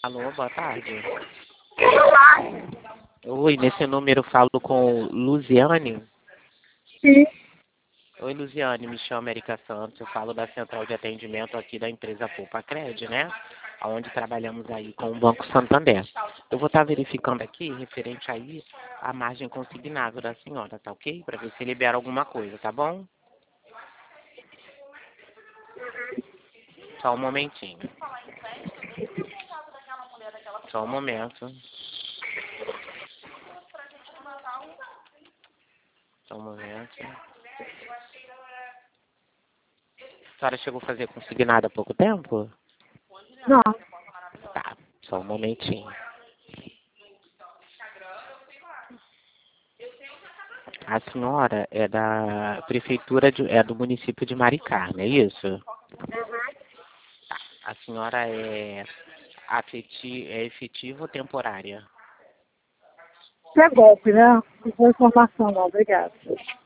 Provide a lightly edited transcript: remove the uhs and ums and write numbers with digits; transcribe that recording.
Alô, boa tarde. Oi, nesse número eu falo com Luziane. Sim. Oi, Luziane, me chamo Erika Santos, eu falo da central de atendimento aqui da empresa Poupa Cred, né? Onde trabalhamos aí com o Banco Santander. Eu vou estar verificando aqui, referente aí, a margem consignável da senhora, tá ok? Para ver se libera alguma coisa, tá bom? Só um momentinho. Só um momento. Só um momento. A senhora chegou a fazer consignado há pouco tempo? Não. Tá, só um momentinho. A senhora é da prefeitura, é do município de Maricá, não é isso? A senhora é efetiva ou temporária? Isso é golpe, né? Não foi informação, não. Obrigada.